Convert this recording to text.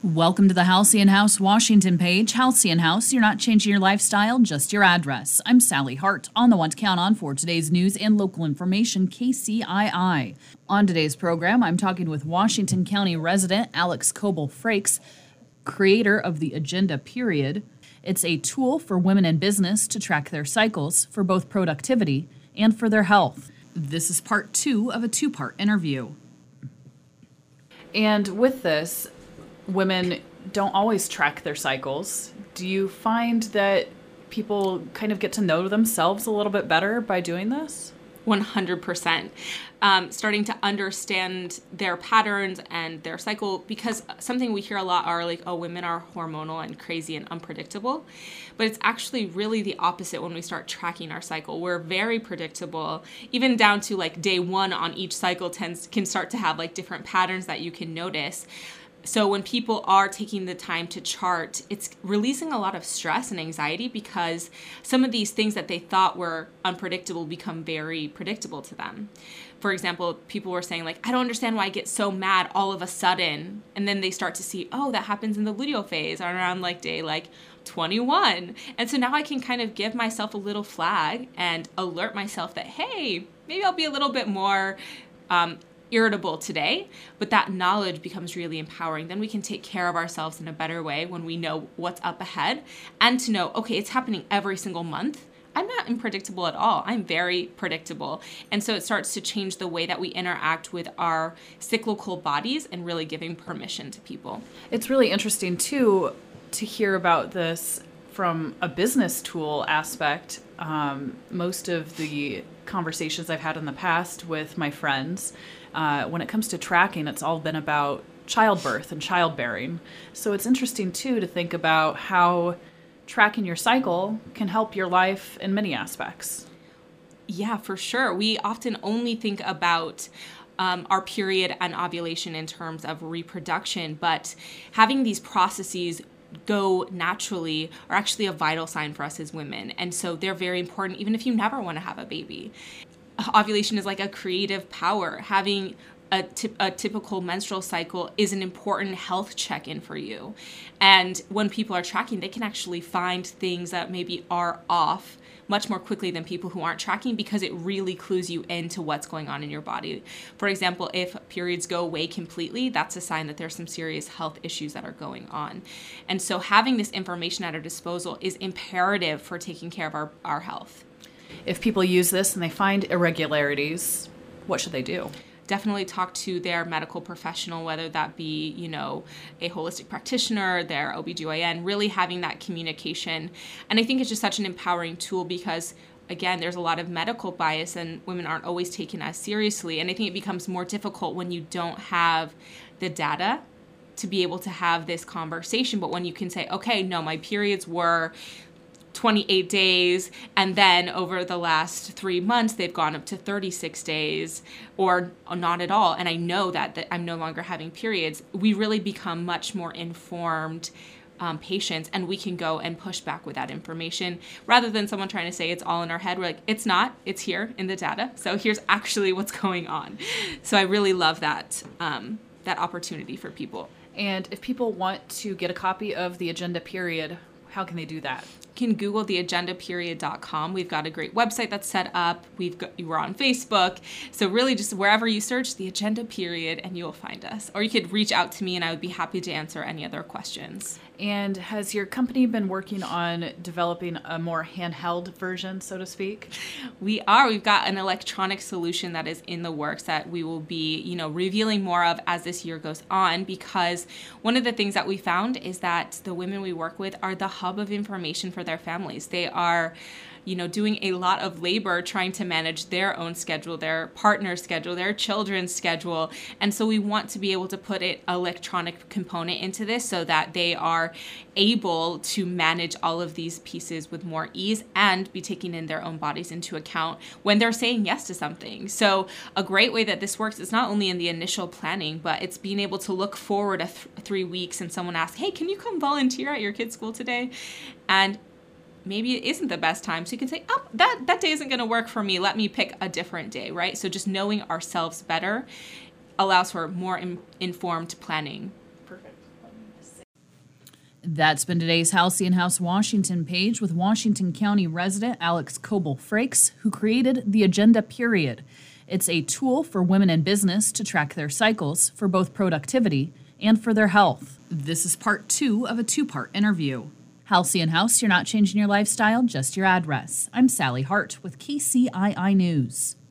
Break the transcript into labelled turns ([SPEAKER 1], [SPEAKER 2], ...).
[SPEAKER 1] Welcome to the Halcyon House Washington page. Halcyon House, you're not changing your lifestyle, just your address. I'm Sally Hart, on the one to count on for today's news and local information, KCII. On today's program, I'm talking with Washington County resident Alex Coble-Frakes, creator of the Agenda Period. It's a tool for women in business to track their cycles for both productivity and for their health. This is part 2 of a 2-part interview. And with this, women don't always track their cycles. Do you find that people kind of get to know themselves a little bit better by doing this?
[SPEAKER 2] 100%. Starting to understand their patterns and their cycle, because something we hear a lot are like, oh, women are hormonal and crazy and unpredictable. But it's actually really the opposite when we start tracking our cycle. We're very predictable, even down to like day 1 on each cycle can start to have like different patterns that you can notice. So when people are taking the time to chart, it's releasing a lot of stress and anxiety because some of these things that they thought were unpredictable become very predictable to them. For example, people were saying like, I don't understand why I get so mad all of a sudden. And then they start to see, oh, that happens in the luteal phase around like day 21. And so now I can kind of give myself a little flag and alert myself that, hey, maybe I'll be a little bit more irritable today, but that knowledge becomes really empowering. Then we can take care of ourselves in a better way when we know what's up ahead, and to know, okay, it's happening every single month. I'm not unpredictable at all. I'm very predictable. And so it starts to change the way that we interact with our cyclical bodies and really giving permission to people.
[SPEAKER 1] It's really interesting too to hear about this from a business tool aspect. Most of the conversations I've had in the past with my friends, when it comes to tracking, it's all been about childbirth and childbearing. So it's interesting, too, to think about how tracking your cycle can help your life in many aspects.
[SPEAKER 2] Yeah, for sure. We often only think about our period and ovulation in terms of reproduction, but having these processes go naturally are actually a vital sign for us as women. And so they're very important, even if you never want to have a baby. Ovulation is like a creative power. Having a typical menstrual cycle is an important health check-in for you. And when people are tracking, they can actually find things that maybe are off much more quickly than people who aren't tracking, because it really clues you into what's going on in your body. For example, if periods go away completely, that's a sign that there's some serious health issues that are going on. And so having this information at our disposal is imperative for taking care of our health.
[SPEAKER 1] If people use this and they find irregularities, what should they do?
[SPEAKER 2] Definitely talk to their medical professional, whether that be, a holistic practitioner, their OBGYN, really having that communication. And I think it's just such an empowering tool because, again, there's a lot of medical bias and women aren't always taken as seriously. And I think it becomes more difficult when you don't have the data to be able to have this conversation. But when you can say, okay, no, my periods were 28 days, and then over the last 3 months, they've gone up to 36 days or not at all. And I know that I'm no longer having periods. We really become much more informed patients, and we can go and push back with that information rather than someone trying to say it's all in our head. We're like, it's not, it's here in the data. So here's actually what's going on. So I really love that opportunity for people.
[SPEAKER 1] And if people want to get a copy of the Agenda Period, how can they do that?
[SPEAKER 2] You can Google theagendaperiod.com. We've got a great website that's set up. We're on Facebook. So really just wherever you search the Agenda Period and you'll find us. Or you could reach out to me and I would be happy to answer any other questions.
[SPEAKER 1] And has your company been working on developing a more handheld version, so to speak?
[SPEAKER 2] We are. We've got an electronic solution that is in the works that we will be, revealing more of as this year goes on, because one of the things that we found is that the women we work with are the hub of information for their families. They are doing a lot of labor trying to manage their own schedule, their partner's schedule, their children's schedule. And so we want to be able to put an electronic component into this so that they are able to manage all of these pieces with more ease and be taking in their own bodies into account when they're saying yes to something. So a great way that this works is not only in the initial planning, but it's being able to look forward 3 weeks and someone asks, hey, can you come volunteer at your kid's school today? And maybe it isn't the best time. So you can say, oh, that day isn't going to work for me. Let me pick a different day, right? So just knowing ourselves better allows for more informed planning.
[SPEAKER 1] Perfect. Let me That's been today's Halcyon House Washington page with Washington County resident Alex Coble-Frakes, who created the Agenda Period. It's a tool for women in business to track their cycles for both productivity and for their health. This is part 2 of a 2-part interview. Halcyon House, you're not changing your lifestyle, just your address. I'm Sally Hart with KCII News.